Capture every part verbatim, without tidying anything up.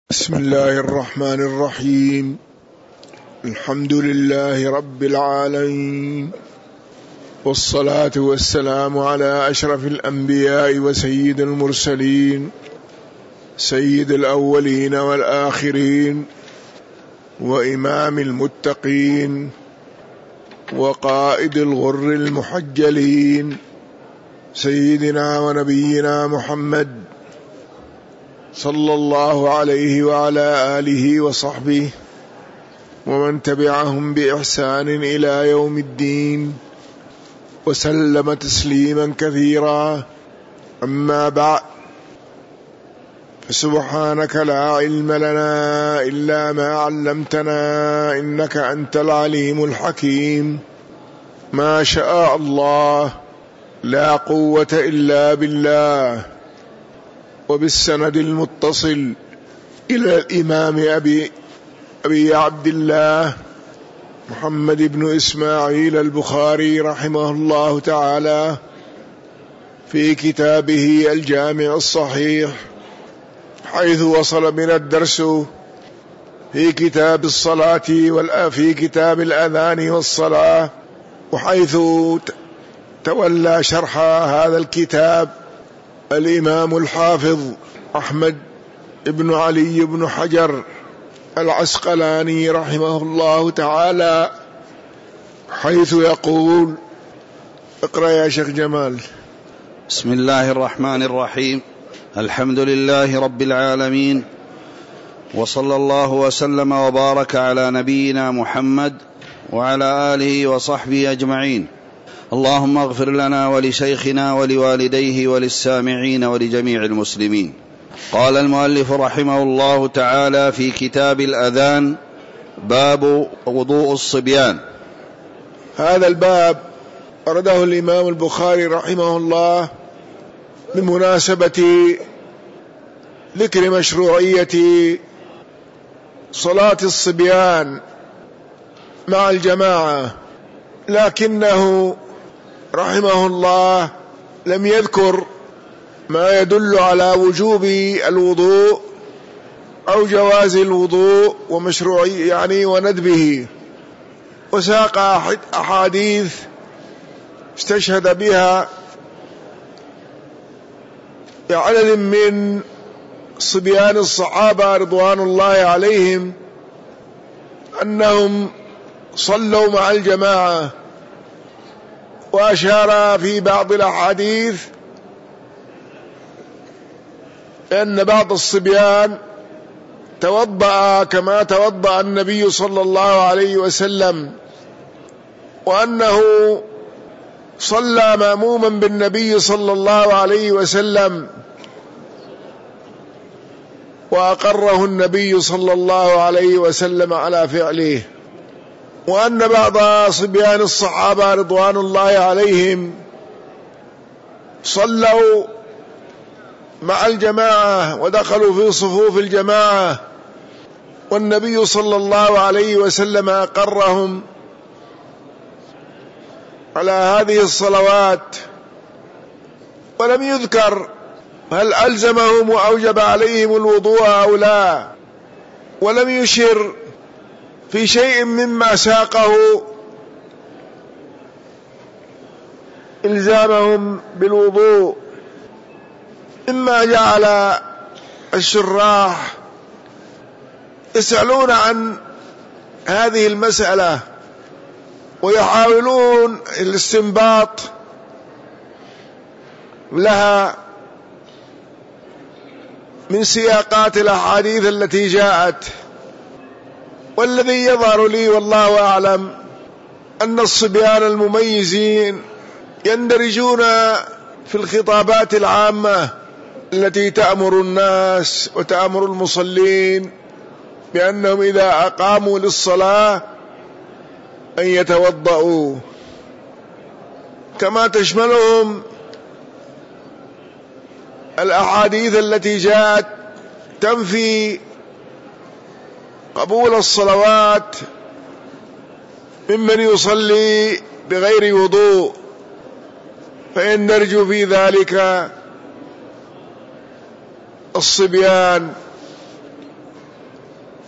بسم الله الرحمن الرحيم. الحمد لله رب العالمين، والصلاة والسلام على أشرف الأنبياء وسيد المرسلين، سيد الأولين والآخرين، وإمام المتقين، وقائد الغر المحجلين، سيدنا ونبينا محمد صلى الله عليه وعلى آله وصحبه ومن تبعهم بإحسان إلى يوم الدين، وسلم تسليما كثيرا. أما بعد، فسبحانك لا علم لنا إلا ما علمتنا إنك أنت العليم الحكيم. ما شاء الله، لا قوة إلا بالله. وبالسند المتصل إلى الإمام أبي, أبي عبد الله محمد بن إسماعيل البخاري رحمه الله تعالى في كتابه الجامع الصحيح، حيث وصل من الدرس في كتاب الصلاة في كتاب الأذان والصلاة، وحيث تولى شرح هذا الكتاب الإمام الحافظ أحمد بن علي بن حجر العسقلاني رحمه الله تعالى، حيث يقول: اقرأ يا شيخ جمال. بسم الله الرحمن الرحيم. الحمد لله رب العالمين، وصلى الله وسلم وبارك على نبينا محمد وعلى آله وصحبه أجمعين. اللهم اغفر لنا ولشيخنا ولوالديه وللسامعين ولجميع المسلمين. قال المؤلف رحمه الله تعالى في كتاب الأذان: باب وضوء الصبيان. هذا الباب أرده الإمام البخاري رحمه الله بمناسبة ذكر مشروعية صلاة الصبيان مع الجماعة، لكنه رحمه الله لم يذكر ما يدل على وجوب الوضوء أو جواز الوضوء ومشروعية يعني وندبه، وساق أحاديث استشهد بها عدد من صبيان الصحابة رضوان الله عليهم أنهم صلوا مع الجماعة، وأشار في بعض الأحاديث أن بعض الصبيان توضأ كما توضأ النبي صلى الله عليه وسلم، وأنه صلى مأموما بالنبي صلى الله عليه وسلم، وأقره النبي صلى الله عليه وسلم على فعله، وأن بعض صبيان الصحابة رضوان الله عليهم صلوا مع الجماعة ودخلوا في صفوف الجماعة، والنبي صلى الله عليه وسلم أقرهم على هذه الصلوات، ولم يذكر هل ألزمهم وأوجب عليهم الوضوء أو لا، ولم يشر في شيء مما ساقه إلزامهم بالوضوء، مما جعل الشراح يسألون عن هذه المسألة ويحاولون الاستنباط لها من سياقات الأحاديث التي جاءت. والذي يظهر لي والله أعلم أن الصبيان المميزين يندرجون في الخطابات العامة التي تأمر الناس وتأمر المصلين بأنهم إذا أقاموا للصلاة أن يتوضأوا، كما تشملهم الأحاديث التي جاءت تنفي قبول الصلوات ممن يصلي بغير وضوء، فإن نرجو في ذلك الصبيان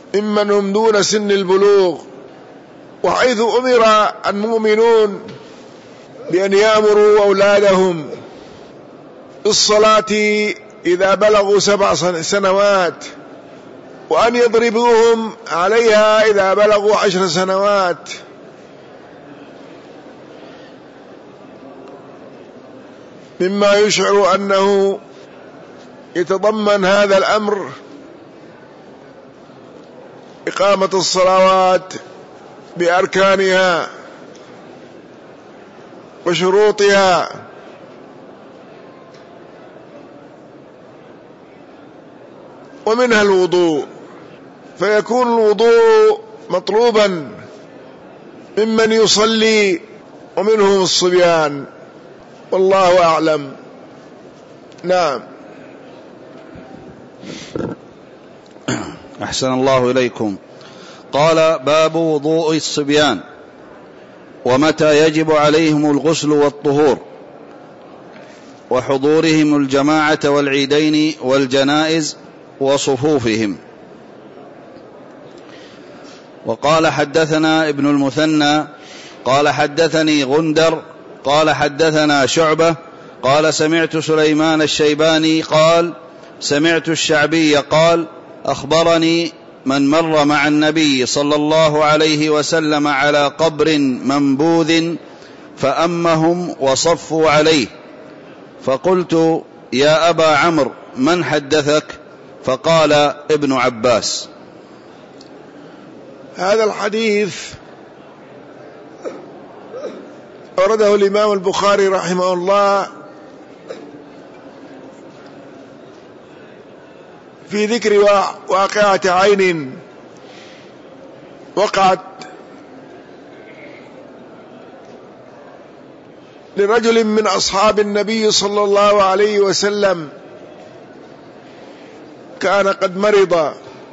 ممن هم دون سن البلوغ، وحيث أمر المؤمنون بأن يأمروا أولادهم بالصلاة إذا بلغوا سبع سنوات، وأن يضربوهم عليها إذا بلغوا عشر سنوات، مما يشعر أنه يتضمن هذا الأمر إقامة الصلوات بأركانها وشروطها، ومنها الوضوء، فيكون الوضوء مطلوبا ممن يصلي ومنهم الصبيان، والله أعلم. نعم. أحسن الله إليكم. قال: باب وضوء الصبيان ومتى يجب عليهم الغسل والطهور، وحضورهم الجماعة والعيدين والجنائز وصفوفهم. وقال: حدثنا ابن المثنى قال حدثني غندر قال حدثنا شعبة قال سمعت سليمان الشيباني قال سمعت الشعبي قال: أخبرني من مر مع النبي صلى الله عليه وسلم على قبر منبوذ فأمهم وصفوا عليه، فقلت: يا أبا عمرو من حدثك؟ فقال: ابن عباس. هذا الحديث أورده الإمام البخاري رحمه الله في ذكر واقعة عين وقعت لرجل من أصحاب النبي صلى الله عليه وسلم، كان قد مرض،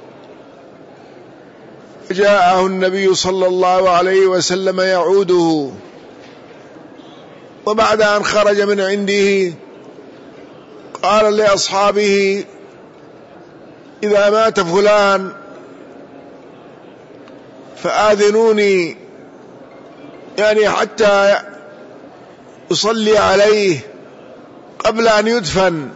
جاءه النبي صلى الله عليه وسلم يعوده، وبعد أن خرج من عنده قال لأصحابه: إذا مات فلان فآذنوني، يعني حتى أصلي عليه قبل أن يدفن.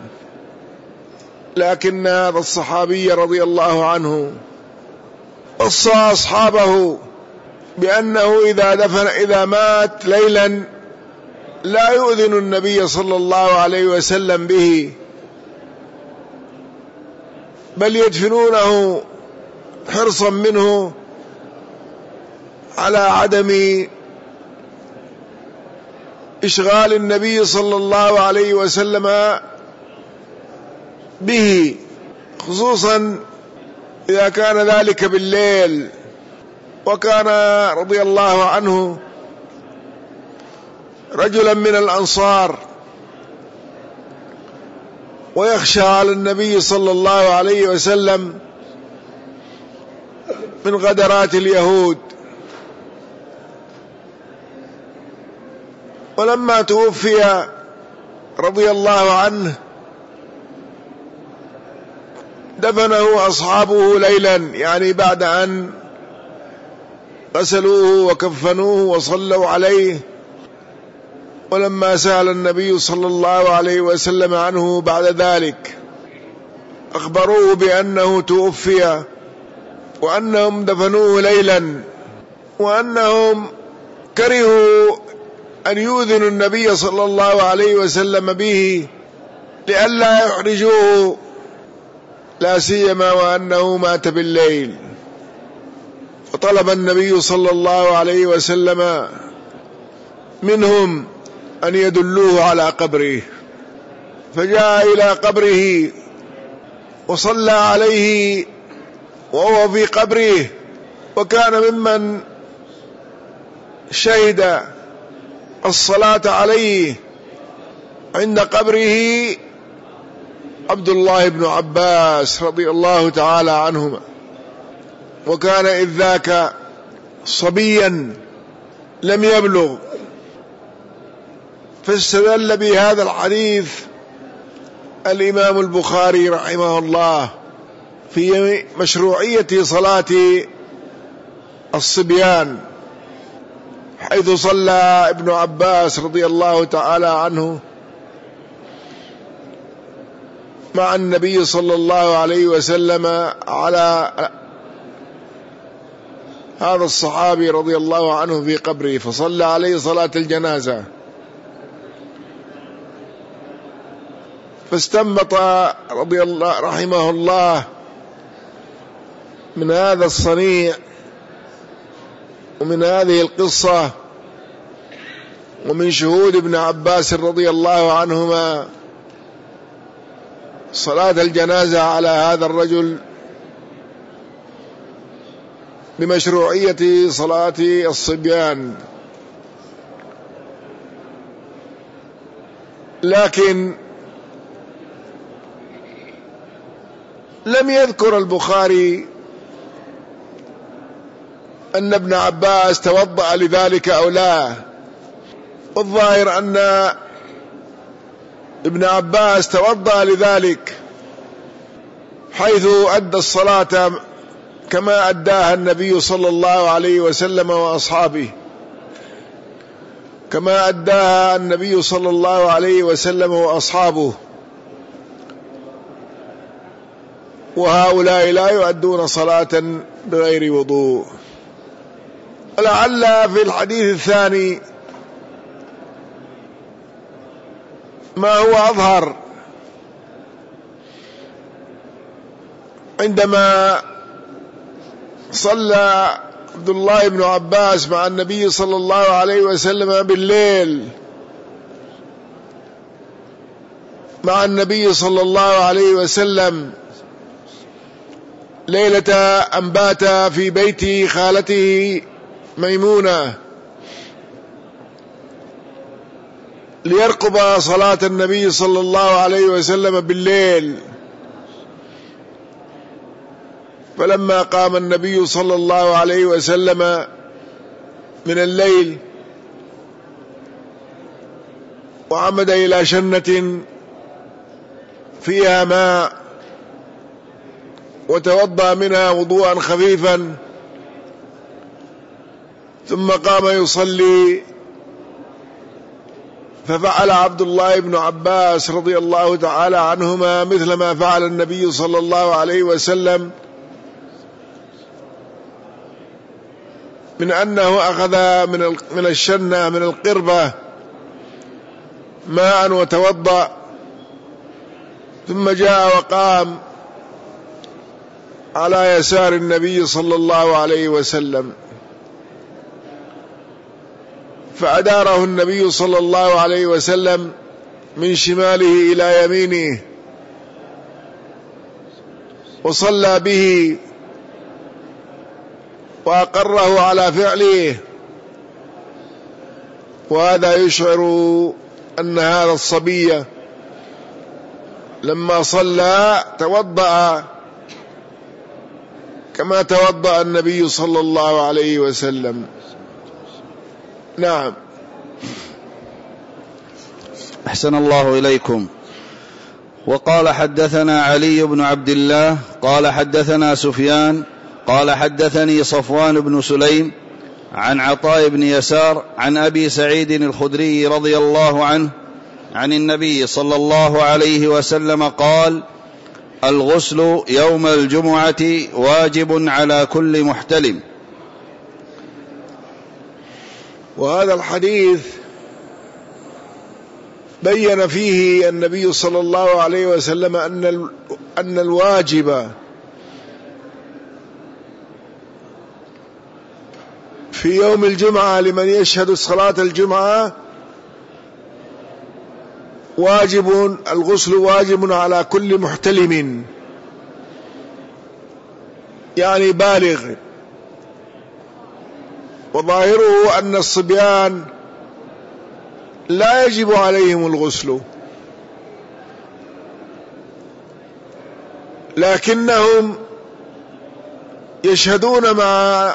لكن هذا الصحابي رضي الله عنه وصى أصحابه بأنه إذا دفن إذا مات ليلا لا يؤذن النبي صلى الله عليه وسلم به، بل يدفنونه حرصا منه على عدم إشغال النبي صلى الله عليه وسلم به، خصوصا إذا كان ذلك بالليل. وكان رضي الله عنه رجلا من الأنصار، ويخشى على النبي صلى الله عليه وسلم من غدرات اليهود. ولما توفي رضي الله عنه دفنه أصحابه ليلا، يعني بعد أن غسلوه وكفنوه وصلوا عليه. ولما سأل النبي صلى الله عليه وسلم عنه بعد ذلك أخبروه بأنه توفي، وأنهم دفنوه ليلا، وأنهم كرهوا أن يؤذنوا النبي صلى الله عليه وسلم به لئلا يحرجوه، لا سيما وأنه مات بالليل. فطلب النبي صلى الله عليه وسلم منهم أن يدلوه على قبره، فجاء إلى قبره وصلى عليه وهو في قبره. وكان ممن شهد الصلاة عليه عند قبره عبد الله بن عباس رضي الله تعالى عنهما، وكان إذ ذاك صبيا لم يبلغ. فاستدل بهذا الحديث الإمام البخاري رحمه الله في مشروعية صلاة الصبيان، حيث صلى ابن عباس رضي الله تعالى عنه مع النبي صلى الله عليه وسلم على هذا الصحابي رضي الله عنه في قبره، فصلى عليه صلاة الجنازة، فاستنبط رضي الله رحمه الله من هذا الصنيع ومن هذه القصة ومن شهود ابن عباس رضي الله عنهما صلاة الجنازة على هذا الرجل بمشروعية صلاة الصبيان. لكن لم يذكر البخاري أن ابن عباس توضأ لذلك أو لا، والظاهر أن ابن عباس توضأ لذلك، حيث أدى الصلاة كما أداها النبي صلى الله عليه وسلم وأصحابه، كما أداها النبي صلى الله عليه وسلم وأصحابه، وهؤلاء لا يؤدون صلاة بغير وضوء. ولعل في الحديث الثاني ما هو أظهر، عندما صلى عبد الله بن عباس مع النبي صلى الله عليه وسلم بالليل مع النبي صلى الله عليه وسلم ليلة أن بات في بيت خالته ميمونة ليرقب صلاة النبي صلى الله عليه وسلم بالليل، فلما قام النبي صلى الله عليه وسلم من الليل وعمد إلى شنة فيها ماء وتوضأ منها وضوءا خفيفا، ثم قام يصلي، ففعل عبد الله بن عباس رضي الله تعالى عنهما مثل ما فعل النبي صلى الله عليه وسلم، من أنه أخذ من من الشنة من القربة ماء وتوضأ، ثم جاء وقام على يسار النبي صلى الله عليه وسلم، فأداره النبي صلى الله عليه وسلم من شماله إلى يمينه وصلى به وأقره على فعله، وهذا يشعر أن هذا الصبي لما صلى توضأ كما توضأ النبي صلى الله عليه وسلم. نعم. أحسن الله إليكم. وقال حدثنا علي بن عبد الله قال حدثنا سفيان قال حدثني صفوان بن سليم عن عطاء بن يسار عن أبي سعيد الخدري رضي الله عنه عن النبي صلى الله عليه وسلم قال: الغسل يوم الجمعة واجب على كل محتلم. وهذا الحديث بين فيه النبي صلى الله عليه وسلم أن أن الواجب في يوم الجمعة لمن يشهد صلاة الجمعة واجب، الغسل واجب على كل محتلم، يعني بالغ، وظاهره أن الصبيان لا يجب عليهم الغسل، لكنهم يشهدون مع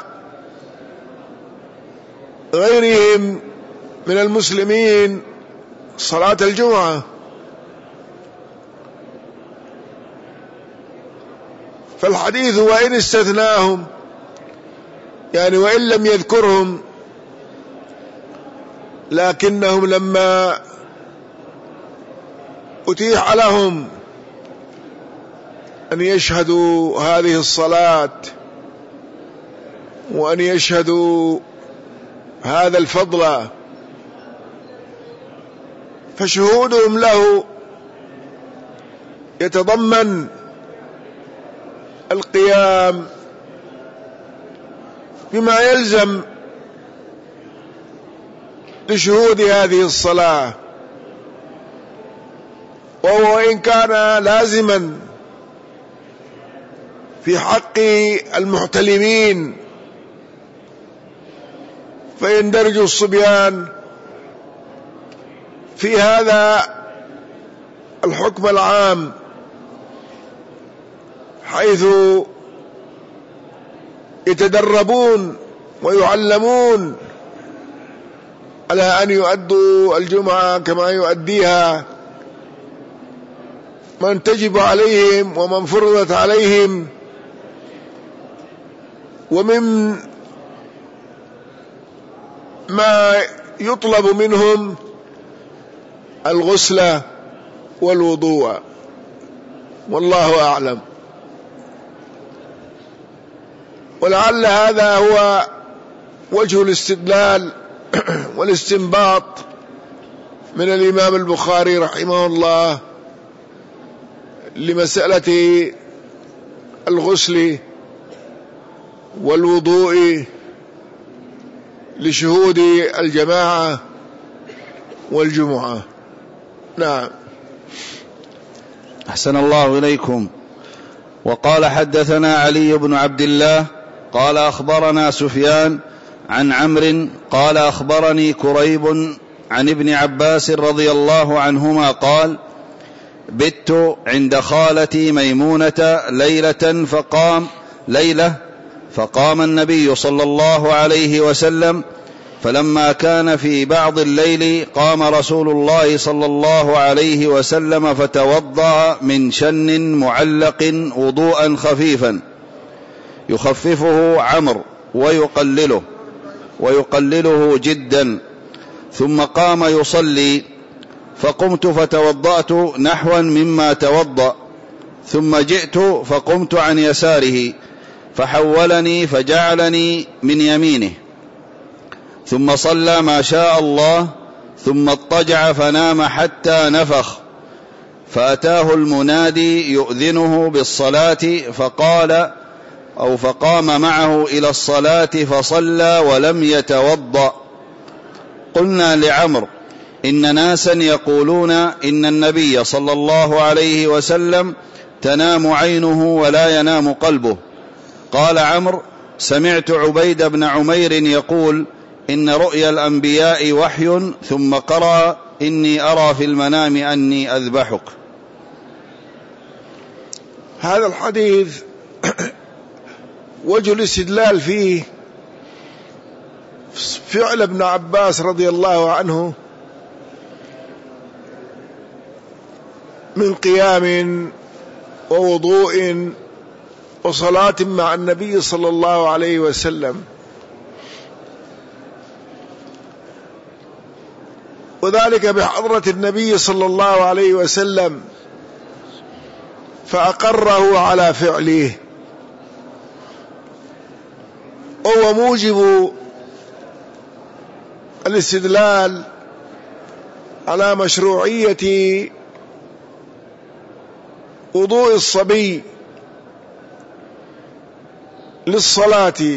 غيرهم من المسلمين صلاة الجمعة، فالحديث وإن استثناهم يعني وإن لم يذكرهم، لكنهم لما أتيح لهم أن يشهدوا هذه الصلاة وأن يشهدوا هذا الفضل، فشهودهم له يتضمن القيام بما يلزم لشهود هذه الصلاة، وهو إن كان لازما في حق المحتلمين فيندرج الصبيان في هذا الحكم العام، حيث يتدربون ويعلمون على أن يؤدوا الجمعة كما يؤديها من تجب عليهم ومن فرضت عليهم، ومن ما يطلب منهم الغسل والوضوء، والله أعلم. ولعل هذا هو وجه الاستدلال والاستنباط من الإمام البخاري رحمه الله لمسألة الغسل والوضوء لشهود الجماعة والجمعة. نعم. أحسن الله إليكم. وقال حدثنا علي بن عبد الله قال أخبرنا سفيان عن عمرو قال أخبرني كريب عن ابن عباس رضي الله عنهما قال: بت عند خالتي ميمونة ليلة فقام ليلة فقام النبي صلى الله عليه وسلم، فلما كان في بعض الليل قام رسول الله صلى الله عليه وسلم فتوضأ من شن معلق وضوءا خفيفا يخففه عمرو ويقلله ويقلله جدا، ثم قام يصلي، فقمت فتوضأت نحوا مما توضأ، ثم جئت فقمت عن يساره فحولني فجعلني من يمينه، ثم صلى ما شاء الله، ثم اضطجع فنام حتى نفخ، فأتاه المنادي يؤذنه بالصلاة فقال أو فقام معه إلى الصلاة فصلى ولم يتوضأ. قلنا لعمرو: إن ناسا يقولون إن النبي صلى الله عليه وسلم تنام عينه ولا ينام قلبه. قال عمرو: سمعت عبيد بن عمير يقول: إن رؤيا الأنبياء وحي، ثم قرأ: إني أرى في المنام أني أذبحك. هذا الحديث وجه الاستدلال فيه فعل ابن عباس رضي الله عنه من قيام ووضوء وصلاة مع النبي صلى الله عليه وسلم، وذلك بحضرة النبي صلى الله عليه وسلم، فأقره على فعله، وهو موجب الاستدلال على مشروعية وضوء الصبي للصلاة،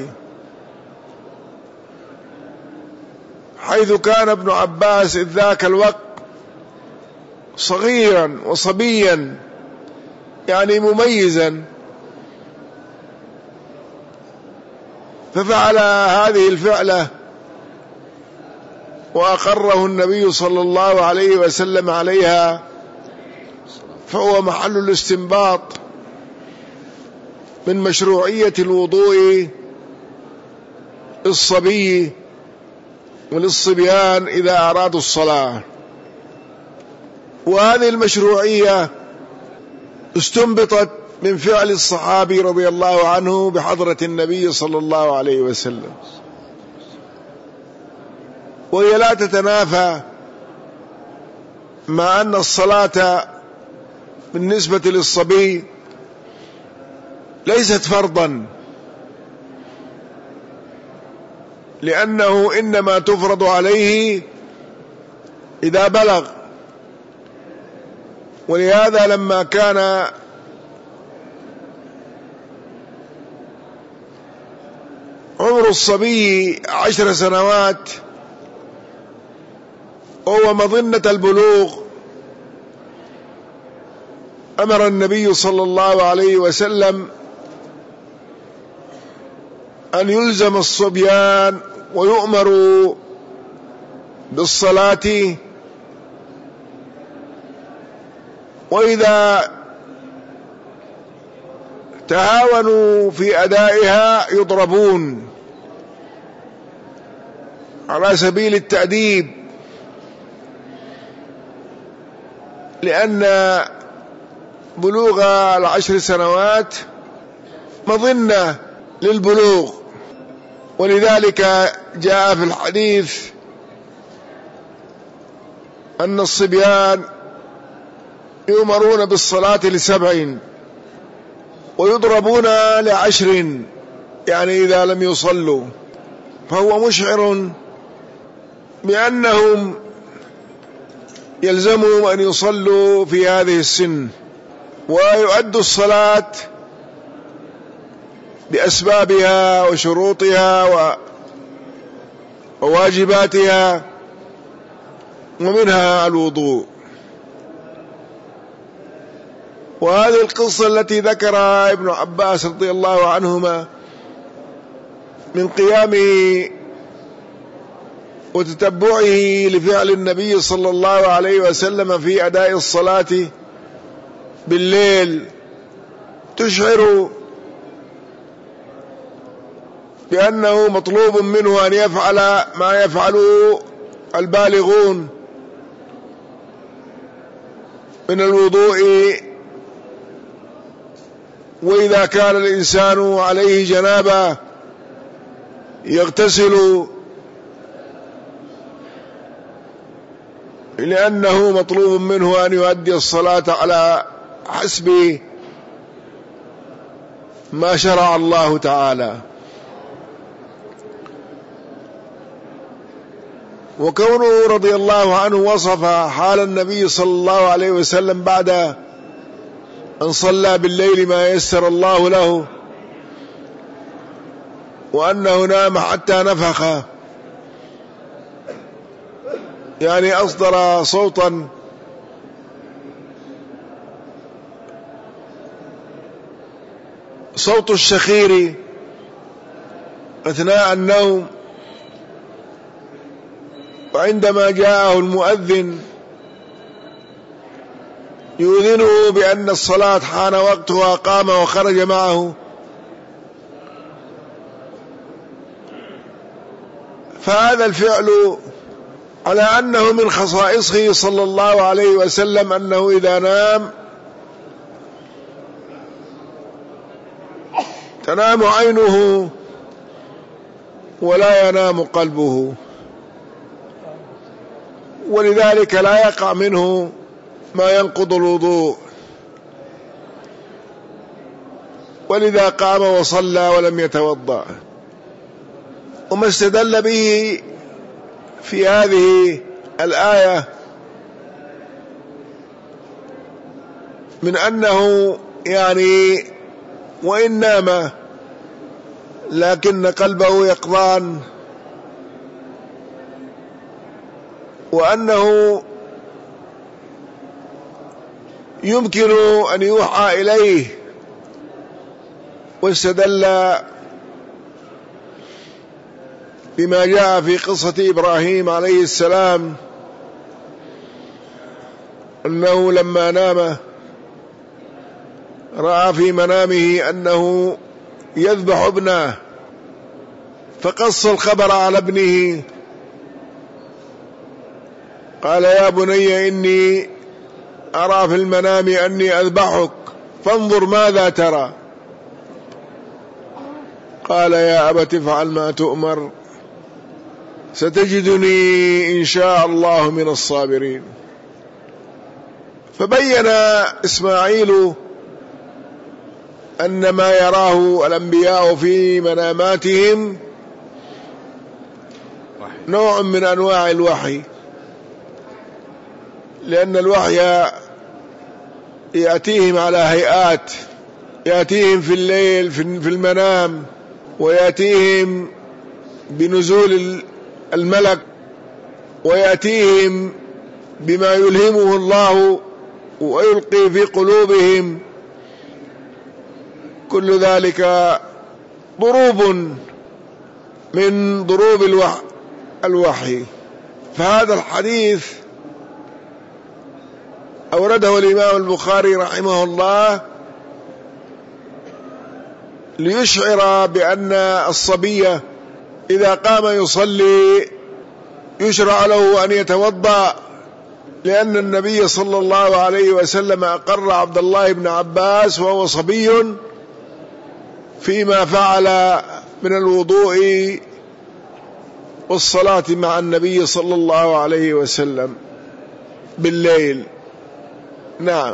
حيث كان ابن عباس إذ ذاك الوقت صغيرا وصبيا يعني مميزا، ففعل هذه الفعلة وأقره النبي صلى الله عليه وسلم عليها، فهو محل الاستنباط من مشروعية الوضوء للصبي وللصبيان إذا أرادوا الصلاة. وهذه المشروعية استنبطت من فعل الصحابي رضي الله عنه بحضرة النبي صلى الله عليه وسلم، وهي لا تتنافى مع أن الصلاة بالنسبة للصبي ليست فرضا، لأنه إنما تفرض عليه إذا بلغ. ولهذا لما كان عمر الصبي عشر سنوات وهو مظنة البلوغ، أمر النبي صلى الله عليه وسلم أن يلزم الصبيان ويؤمروا بالصلاة، وإذا تهاونوا في أدائها يضربون على سبيل التأديب، لأن بلوغ العشر سنوات مظنة للبلوغ. ولذلك جاء في الحديث أن الصبيان يؤمرون بالصلاة لسبع ويضربون لعشر، يعني إذا لم يصلوا، فهو مشعر بأنهم يلزمهم أن يصلوا في هذه السن ويؤدوا الصلاة بأسبابها وشروطها وواجباتها، ومنها الوضوء. وهذه القصة التي ذكرها ابن عباس رضي الله عنهما من قيامه وتتبعه لفعل النبي صلى الله عليه وسلم في أداء الصلاة بالليل تشعر بأنه مطلوب منه أن يفعل ما يفعله البالغون من الوضوء، وإذا كان الإنسان عليه جنابة يغتسل، لأنه مطلوب منه أن يؤدي الصلاة على حسب ما شرع الله تعالى. وكونه رضي الله عنه وصف حال النبي صلى الله عليه وسلم بعد أن صلى بالليل ما يسر الله له، وأنه نام حتى نفخ، يعني أصدر صوتا صوت الشخير أثناء النوم، وعندما جاءه المؤذن يؤذنه بأن الصلاة حان وقتها قام وخرج معه. فهذا الفعل على أنه من خصائصه صلى الله عليه وسلم أنه إذا نام تنام عينه ولا ينام قلبه، ولذلك لا يقع منه ما ينقض الوضوء، ولذا قام وصلى ولم يتوضأ. وما استدل به في هذه الآية من أنه يعني وإن نام لكن قلبه يقظان، وأنه يمكن أن يوحى إليه. واستدل بما جاء في قصة إبراهيم عليه السلام أنه لما نام رأى في منامه أنه يذبح ابنه، فقص الخبر على ابنه، قال يا بني إني أرى في المنام أني أذبحك فانظر ماذا ترى. قال يا أبت افعل ما تؤمر ستجدني إن شاء الله من الصابرين. فبين إسماعيل أن ما يراه الأنبياء في مناماتهم نوع من أنواع الوحي، لأن الوحي يأتيهم على هيئات، يأتيهم في الليل في المنام، ويأتيهم بنزول الملك، ويأتيهم بما يلهمه الله ويلقي في قلوبهم. كل ذلك ضروب من ضروب الوحي. فهذا الحديث أورده الإمام البخاري رحمه الله ليشعر بأن الصبي إذا قام يصلي يشرع له أن يتوضأ، لأن النبي صلى الله عليه وسلم أقر عبد الله بن عباس وهو صبي فيما فعل من الوضوء والصلاة مع النبي صلى الله عليه وسلم بالليل. نعم.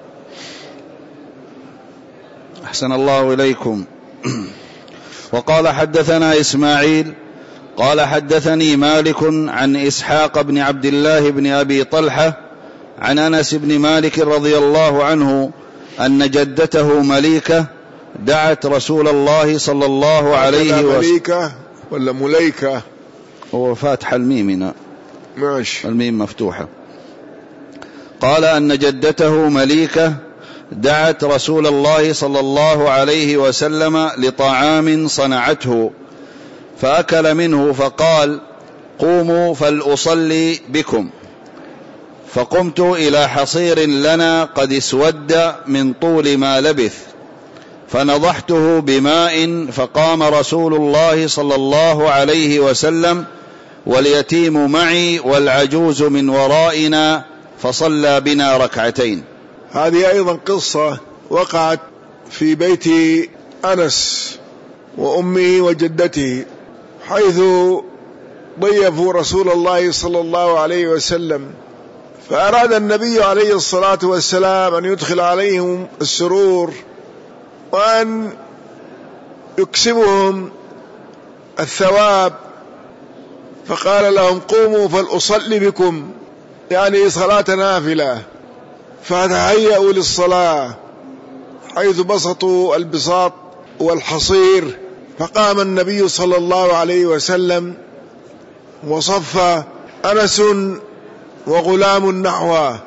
أحسن الله إليكم. وقال حدثنا إسماعيل قال حدثني مالك عن إسحاق بن عبد الله بن أبي طلحة عن أنس بن مالك رضي الله عنه أن جدته مليكة دعت رسول الله صلى الله عليه وسلم. مليكة ولا مليكة؟ هو فاتح الميم، ماشي، الميم مفتوحة. قال أن جدته مليكة دعت رسول الله صلى الله عليه وسلم لطعام صنعته فأكل منه فقال قوموا فلأصلي بكم. فقمت إلى حصير لنا قد اسود من طول ما لبث فنضحته بماء فقام رسول الله صلى الله عليه وسلم واليتيم معي والعجوز من ورائنا فصلى بنا ركعتين. هذه أيضا قصة وقعت في بيت أنس وأمه وجدته، حيث ضيفوا رسول الله صلى الله عليه وسلم، فأراد النبي عليه الصلاة والسلام أن يدخل عليهم السرور وأن يكسبهم الثواب، فقال لهم قوموا فلأصلي بكم، يعني صلاة نافلة. فتهيأوا للصلاة حيث بسطوا البساط والحصير، فقام النبي صلى الله عليه وسلم وصف أنس وغلام نحوه.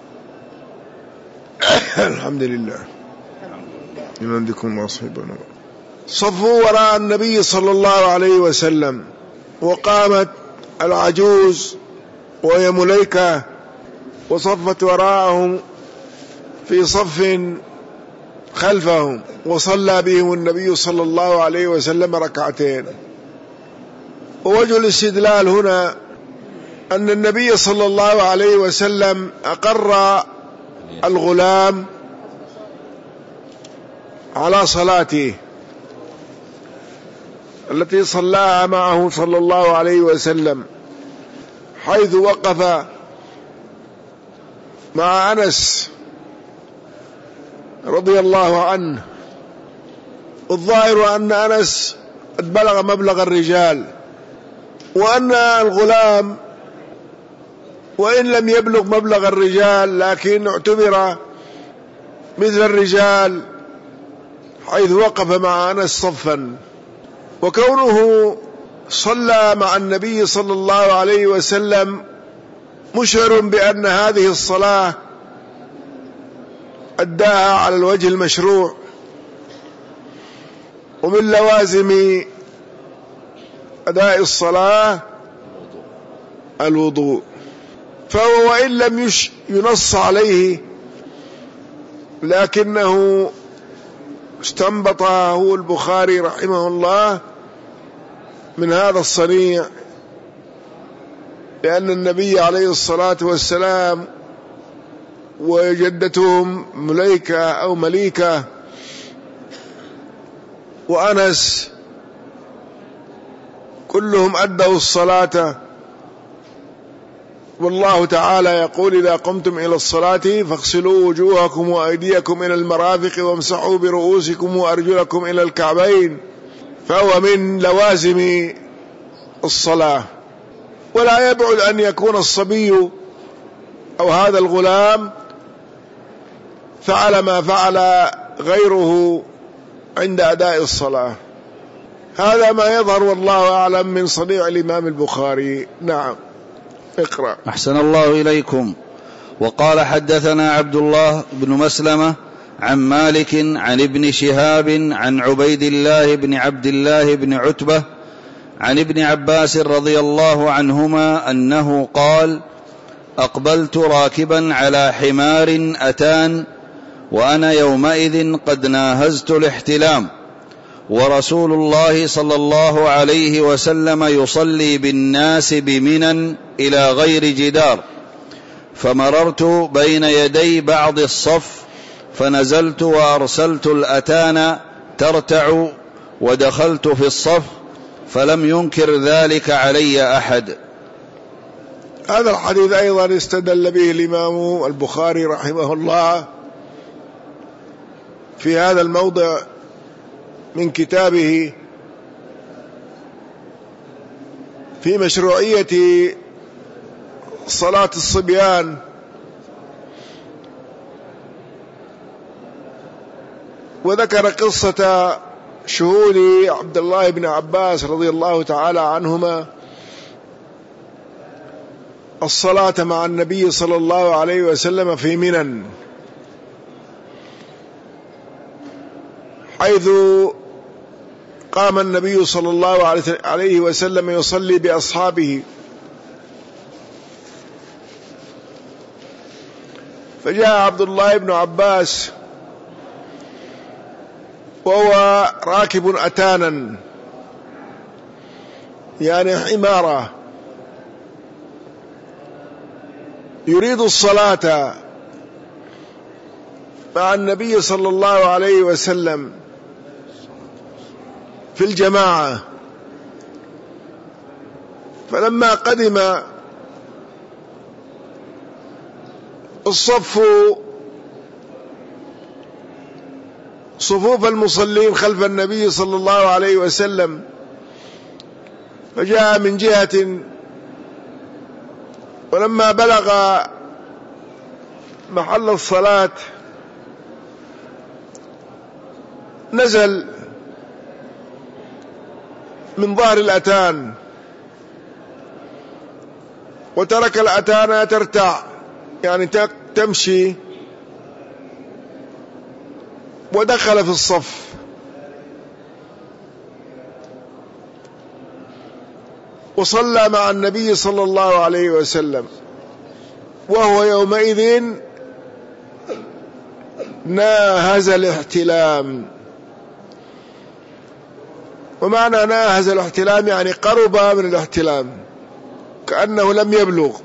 الحمد لله من عندكم واصحبنا. صفوا وراء النبي صلى الله عليه وسلم، وقامت العجوز وهي مليكة وصفت وراءهم في صف خلفهم، وصلى بهم النبي صلى الله عليه وسلم ركعتين. ووجه الاستدلال هنا أن النبي صلى الله عليه وسلم أقر الغلام على صلاته التي صلاها معه صلى الله عليه وسلم، حيث وقف مع أنس رضي الله عنه. الظاهر أن أنس قد بلغ مبلغ الرجال، وأن الغلام وإن لم يبلغ مبلغ الرجال لكن اعتبر مثل الرجال، حيث وقف مع أنس صفا. وكونه صلى مع النبي صلى الله عليه وسلم مشعر بأن هذه الصلاة أداها على الوجه المشروع. ومن لوازم أداء الصلاة الوضوء، فهو وإن لم ينص عليه لكنه استنبطه البخاري رحمه الله من هذا الصنيع، لأن النبي عليه الصلاة والسلام وجدتهم مليكة أو مليكة وأنس كلهم أدوا الصلاة، والله تعالى يقول: إذا قمتم إلى الصلاة فاغسلوا وجوهكم وأيديكم إلى المرافق وامسحوا برؤوسكم وأرجلكم إلى الكعبين، فهو من لوازم الصلاة. ولا يبعد أن يكون الصبي أو هذا الغلام فعل ما فعل غيره عند أداء الصلاة. هذا ما يظهر والله أعلم من صنيع الإمام البخاري. نعم، اقرأ. أحسن الله إليكم. وقال: حدثنا عبد الله بن مسلمة عن مالك عن ابن شهاب عن عبيد الله بن عبد الله بن عتبة عن ابن عباس رضي الله عنهما أنه قال: أقبلت راكبا على حمار أتان وأنا يومئذ قد ناهزت الاحتلام، ورسول الله صلى الله عليه وسلم يصلي بالناس بمنى إلى غير جدار، فمررت بين يدي بعض الصف فنزلت وأرسلت الأتان ترتع ودخلت في الصف، فلم ينكر ذلك علي أحد. هذا الحديث أيضا استدل به الإمام البخاري رحمه الله في هذا الموضع من كتابه في مشروعية صلاة الصبيان، وذكر قصة شهود عبد الله بن عباس رضي الله تعالى عنهما الصلاة مع النبي صلى الله عليه وسلم في منى، حيث قام النبي صلى الله عليه وسلم يصلي بأصحابه، فجاء عبد الله بن عباس وهو راكب أتانا يعني حمارة يريد الصلاة مع النبي صلى الله عليه وسلم في الجماعة. فلما قدم الصف صفوف المصلين خلف النبي صلى الله عليه وسلم، فجاء من جهة، ولما بلغ محل الصلاة نزل من ظهر الأتان وترك الأتان ترتع يعني تمشي، ودخل في الصف، وصلى مع النبي صلى الله عليه وسلم، وهو يومئذ ناهز الاحتلام. ومعنى ناهز الاحتلام يعني قرب من الاحتلام، كأنه لم يبلغ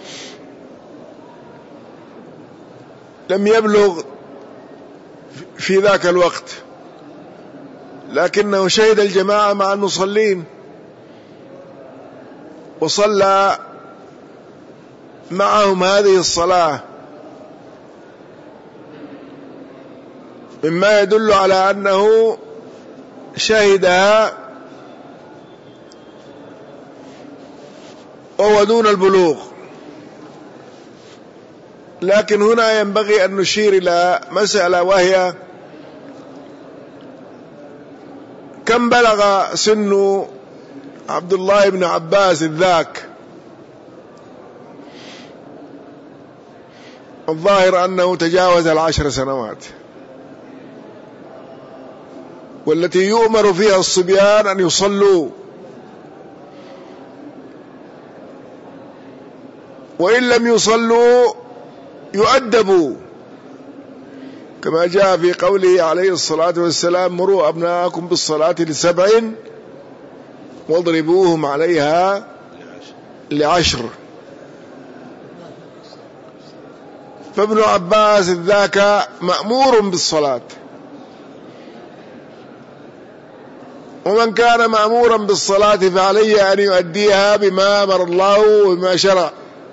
لم يبلغ في ذاك الوقت، لكنه شهد الجماعة مع المصلين وصلى معهم هذه الصلاة، مما يدل على أنه شهدها وهو دون البلوغ. لكن هنا ينبغي أن نشير إلى مسألة، وهي كم بلغ سن عبد الله بن عباس ذاك؟ الظاهر أنه تجاوز العشر سنوات، والتي يؤمر فيها الصبيان أن يصلوا، وإن لم يصلوا يؤدبوا، كما جاء في قوله عليه الصلاة والسلام: مروا أبناءكم بالصلاة لسبع واضربوهم عليها لعشر. فابن عباس ذاك مأمور بالصلاة، ومن كان مأمورا بالصلاة فعليه أن يؤديها بما أمر الله وبما شرع.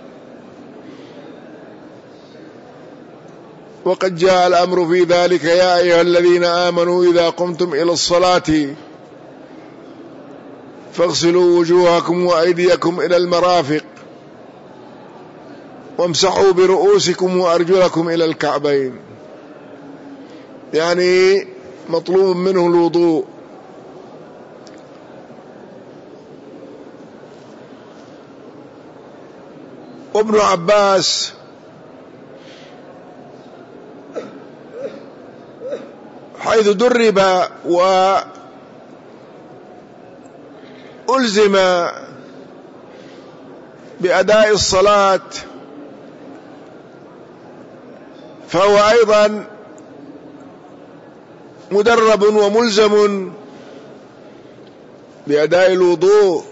وقد جاء الأمر في ذلك: يا أيها الذين آمنوا إذا قمتم إلى الصلاة فاغسلوا وجوهكم وأيديكم إلى المرافق وامسحوا برؤوسكم وأرجلكم إلى الكعبين. يعني مطلوب منه الوضوء. وابن عباس حيث درب وألزم بأداء الصلاة فهو أيضا مدرب وملزم بأداء الوضوء،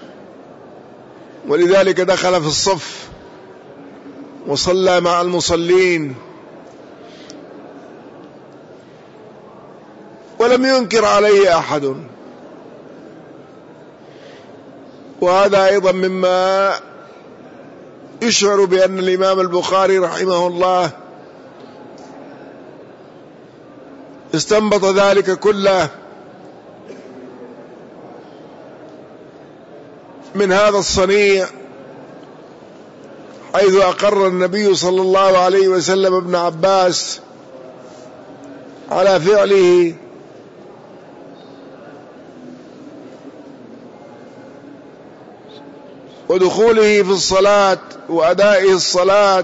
ولذلك دخل في الصف وصلى مع المصلين ولم ينكر عليه أحد. وهذا أيضا مما يشعر بأن الإمام البخاري رحمه الله استنبط ذلك كله من هذا الصنيع، حيث أقر النبي صلى الله عليه وسلم ابن عباس على فعله ودخوله في الصلاة وأدائه الصلاة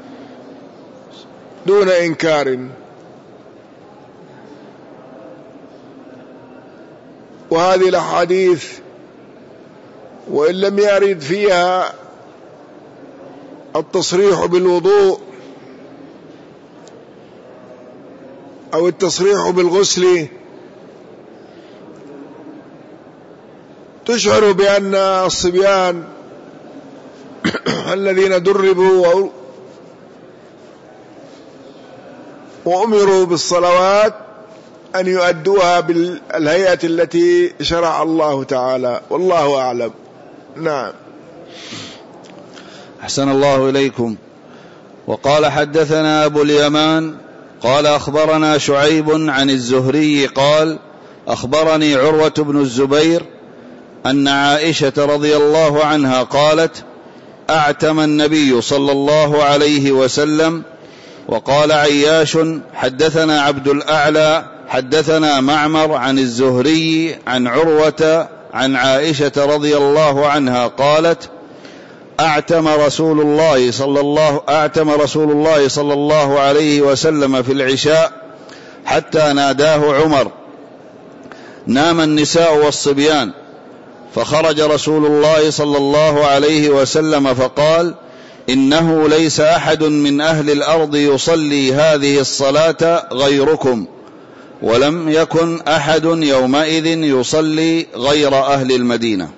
دون إنكار. وهذه الأحاديث وإن لم يرد فيها التصريح بالوضوء أو التصريح بالغسل تشعر بأن الصبيان الذين دربوا وأمروا بالصلوات أن يؤدوها بالهيئة التي شرع الله تعالى، والله أعلم. نعم. أحسن الله إليكم. وقال حدثنا أبو اليمان قال أخبرنا شعيب عن الزهري قال أخبرني عروة بن الزبير أن عائشة رضي الله عنها قالت أعتم النبي صلى الله عليه وسلم. وقال عياش حدثنا عبد الأعلى حدثنا معمر عن الزهري عن عروة عن عائشة رضي الله عنها قالت أعتم رسول الله صلى الله أعتم رسول الله صلى الله عليه وسلم في العشاء حتى ناداه عمر نام النساء والصبيان، فخرج رسول الله صلى الله عليه وسلم فقال إنه ليس أحد من أهل الأرض يصلي هذه الصلاة غيركم، ولم يكن أحد يومئذ يصلي غير أهل المدينة.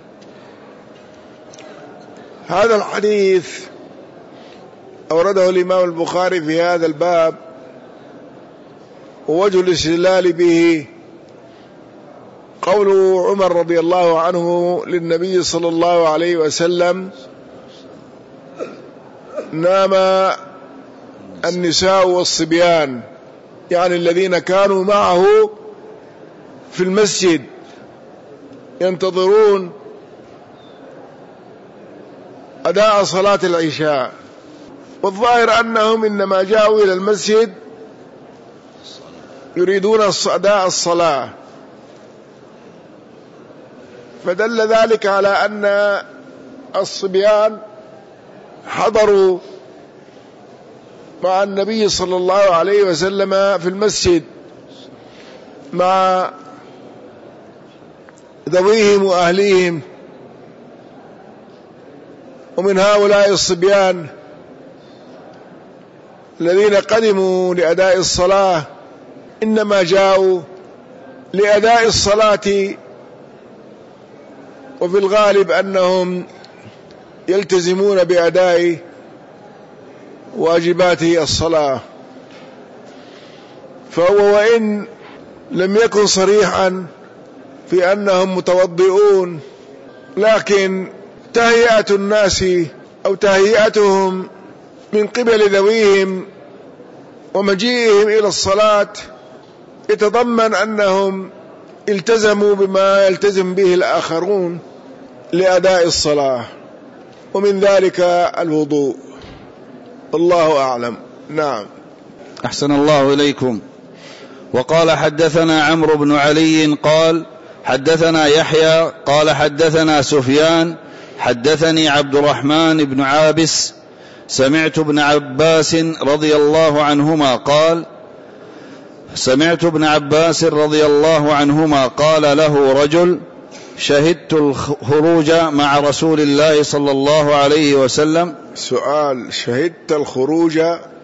هذا الحديث أورده الإمام البخاري في هذا الباب، ووجه الاستدلال به قول عمر رضي الله عنه للنبي صلى الله عليه وسلم نام النساء والصبيان، يعني الذين كانوا معه في المسجد ينتظرون أداء صلاة العشاء، والظاهر أنهم إنما جاءوا إلى المسجد يريدون أداء الصلاة، فدل ذلك على أن الصبيان حضروا مع النبي صلى الله عليه وسلم في المسجد مع ذويهم وأهليهم. ومن هؤلاء الصبيان الذين قدموا لأداء الصلاة إنما جاءوا لأداء الصلاة، وفي الغالب أنهم يلتزمون بأداء واجباته الصلاة، فهو وإن لم يكن صريحا في أنهم متوضئون، لكن تهيئة الناس أو تهيئتهم من قبل ذويهم ومجيئهم إلى الصلاة يتضمن أنهم التزموا بما يلتزم به الآخرون لأداء الصلاة، ومن ذلك الوضوء. الله أعلم. نعم. أحسن الله إليكم. وقال حدثنا عمرو بن علي قال حدثنا يحيى قال حدثنا سفيان حدثني عبد الرحمن بن عابس سمعت ابن عباس رضي الله عنهما قال سمعت ابن عباس رضي الله عنهما قال له رجل: شهدت الخروج مع رسول الله صلى الله عليه وسلم. سؤال: شهدت الخروج؟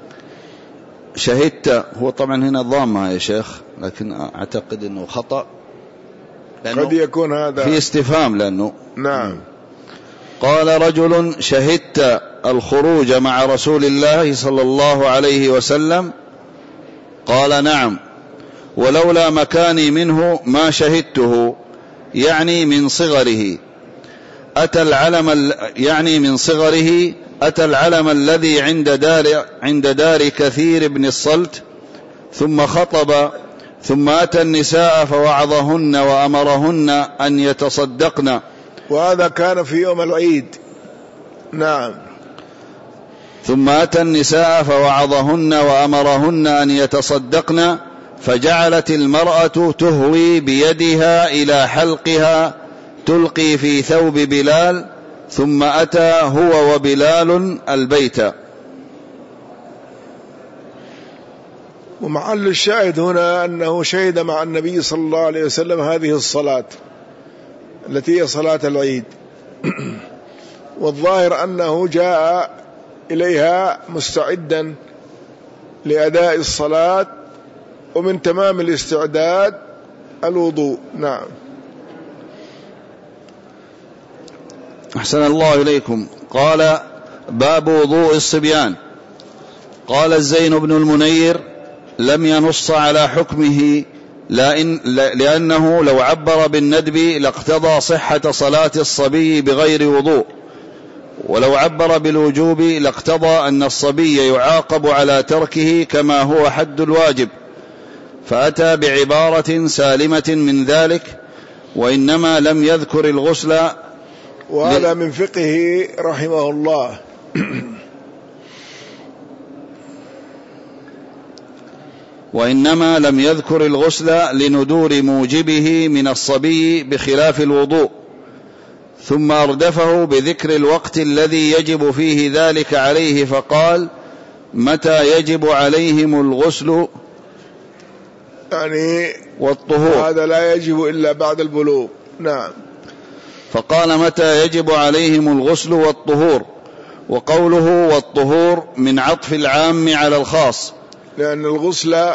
شهدت هو طبعا هنا ضامة يا شيخ، لكن أعتقد أنه خطأ، قد يكون هذا في استفهام لأنه. نعم. قال رجل: شهدت الخروج مع رسول الله صلى الله عليه وسلم؟ قال: نعم، ولولا مكاني منه ما شهدته، يعني من صغره أتى العلم يعني من صغره أتى العلم الذي عند دار عند دار كثير بن الصلت، ثم خطب، ثم أتى النساء فوعظهن وأمرهن أن يتصدقن. وهذا كان في يوم العيد. نعم. ثم أتى النساء فوعظهن وأمرهن أن يتصدقن، فجعلت المرأة تهوي بيدها إلى حلقها تلقي في ثوب بلال، ثم أتى هو وبلال البيت. ومحل الشاهد هنا أنه شهد مع النبي صلى الله عليه وسلم هذه الصلاة التي هي صلاة العيد، والظاهر أنه جاء إليها مستعدا لأداء الصلاة، ومن تمام الاستعداد الوضوء. نعم. أحسن الله إليكم. قال: باب وضوء الصبيان. قال الزين بن المنير: لم ينص على حكمه، لأن لأنه لو عبر بالندب لاقتضى صحة صلاة الصبي بغير وضوء، ولو عبر بالوجوب لاقتضى أن الصبي يعاقب على تركه كما هو حد الواجب، فأتى بعبارة سالمة من ذلك، وإنما لم يذكر الغسل. وهذا من فقهه رحمه الله. وإنما لم يذكر الغسل لندور موجبه من الصبي بخلاف الوضوء، ثم أردفه بذكر الوقت الذي يجب فيه ذلك عليه، فقال: متى يجب عليهم الغسل يعني والطهور؟ هذا لا يجب إلا بعد البلوغ. نعم. فقال: متى يجب عليهم الغسل والطهور، وقوله والطهور من عطف العام على الخاص، لأن الغسل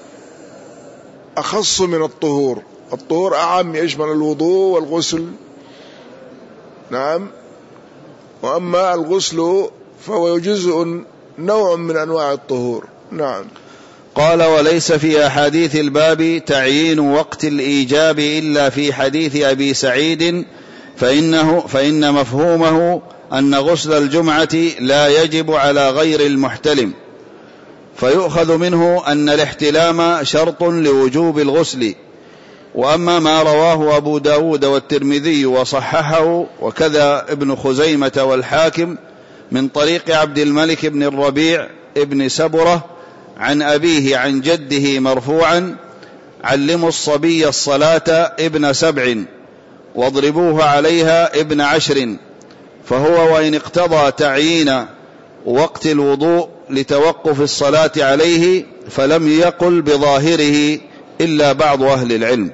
أخص من الطهور. الطهور أعم، يشمل الوضوء والغسل. نعم. وأما الغسل فهو جزء نوع من أنواع الطهور. نعم. قال: وليس في أحاديث الباب تعيين وقت الإيجاب إلا في حديث أبي سعيد، فإنه فإن مفهومه أن غسل الجمعة لا يجب على غير المحتلم، فيؤخذ منه أن الاحتلام شرط لوجوب الغسل. وأما ما رواه أبو داود والترمذي وصححه وكذا ابن خزيمة والحاكم من طريق عبد الملك بن الربيع ابن سبرة عن أبيه عن جده مرفوعا: علموا الصبي الصلاة ابن سبع واضربوه عليها ابن عشر، فهو وإن اقتضى تعيين وقت الوضوء لتوقف الصلاة عليه فلم يقل بظاهره إلا بعض أهل العلم.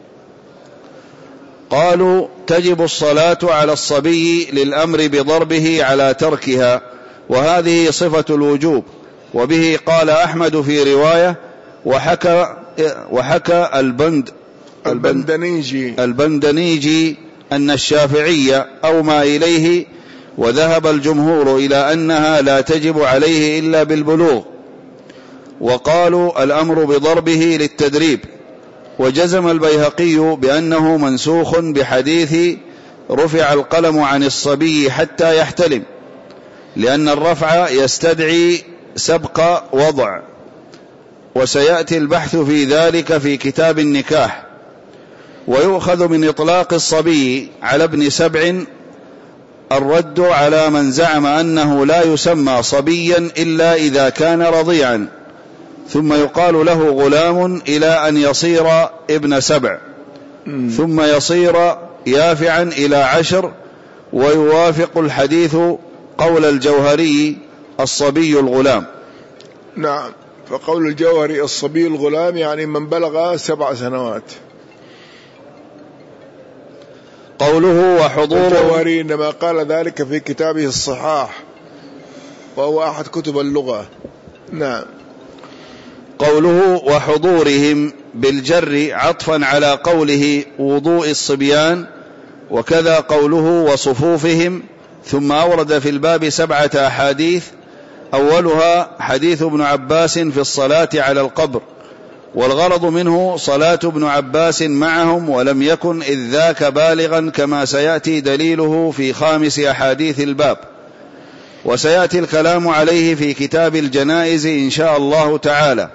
قالوا: تجب الصلاة على الصبي للأمر بضربه على تركها، وهذه صفة الوجوب، وبه قال أحمد في رواية، وحكى, وحكى البند البندنيجي البندنيجي أن الشافعي أومى إليه، وذهب الجمهور إلى أنها لا تجب عليه إلا بالبلوغ، وقالوا الأمر بضربه للتدريب. وجزم البيهقي بأنه منسوخ بحديث رفع القلم عن الصبي حتى يحتلم، لأن الرفع يستدعي سبق وضع، وسيأتي البحث في ذلك في كتاب النكاح. ويؤخذ من إطلاق الصبي على ابن سبع الرد على من زعم أنه لا يسمى صبيا إلا إذا كان رضيعا، ثم يقال له غلام إلى أن يصير ابن سبع، ثم يصير يافعا إلى عشر. ويوافق الحديث قول الجوهري الصبي الغلام. نعم، فقول الجوهري الصبي الغلام يعني من بلغ سبع سنوات. قوله وحضور الجوهري إنما قال ذلك في كتابه الصحاح، وهو أحد كتب اللغة. نعم. قوله وحضورهم بالجر عطفا على قوله وضوء الصبيان، وكذا قوله وصفوفهم. ثم أورد في الباب سبعة أحاديث، أولها حديث ابن عباس في الصلاة على القبر، والغرض منه صلاة ابن عباس معهم، ولم يكن إذ ذاك بالغا كما سيأتي دليله في خامس أحاديث الباب، وسيأتي الكلام عليه في كتاب الجنائز إن شاء الله تعالى.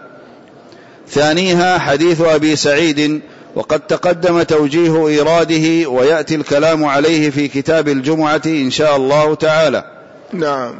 ثانيها حديث أبي سعيد، وقد تقدم توجيه إيراده، ويأتي الكلام عليه في كتاب الجمعة إن شاء الله تعالى. نعم.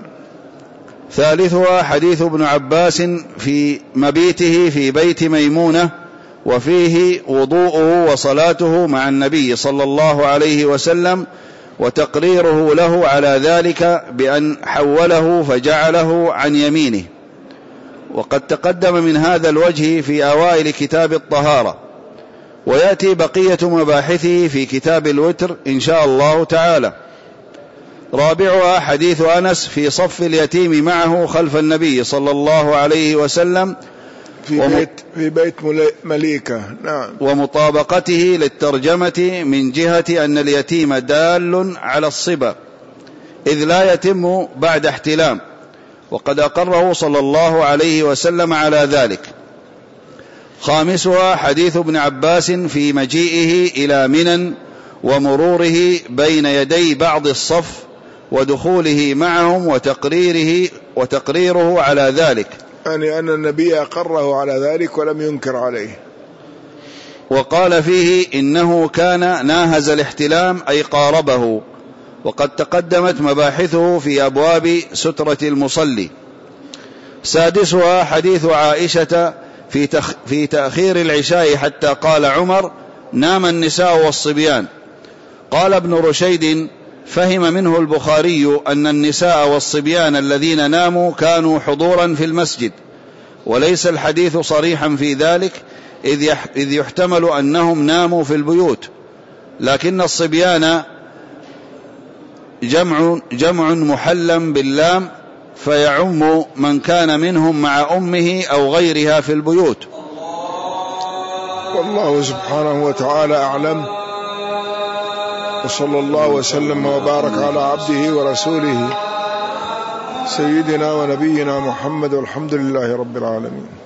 ثالثها حديث ابن عباس في مبيته في بيت ميمونة، وفيه وضوءه وصلاته مع النبي صلى الله عليه وسلم، وتقريره له على ذلك بأن حوله فجعله عن يمينه. وقد تقدم من هذا الوجه في أوائل كتاب الطهارة، ويأتي بقية مباحثه في كتاب الوتر إن شاء الله تعالى. رابعها حديث أنس في صف اليتيم معه خلف النبي صلى الله عليه وسلم في وم... بيت, في بيت مليكة. نعم. ومطابقته للترجمة من جهة أن اليتيم دال على الصبا، إذ لا يتم بعد احتلام، وقد أقره صلى الله عليه وسلم على ذلك. خامسها حديث ابن عباس في مجيئه إلى منى ومروره بين يدي بعض الصف ودخوله معهم وتقريره, وتقريره على ذلك، يعني أن النبي أقره على ذلك ولم ينكر عليه. وقال فيه إنه كان ناهز الاحتلام أي قاربه، وقد تقدمت مباحثه في أبواب سترة المصلي. سادسها حديث عائشة في, تخ في تأخير العشاء حتى قال عمر نام النساء والصبيان. قال ابن رشيد فهم منه البخاري أن النساء والصبيان الذين ناموا كانوا حضورا في المسجد، وليس الحديث صريحا في ذلك، إذ يحتمل أنهم ناموا في البيوت، لكن الصبيان جمع, جمع محلم باللام، فيعم من كان منهم مع أمه أو غيرها في البيوت. والله سبحانه وتعالى أعلم، وصلى الله وسلم وبارك على عبده ورسوله سيدنا ونبينا محمد، والحمد لله رب العالمين.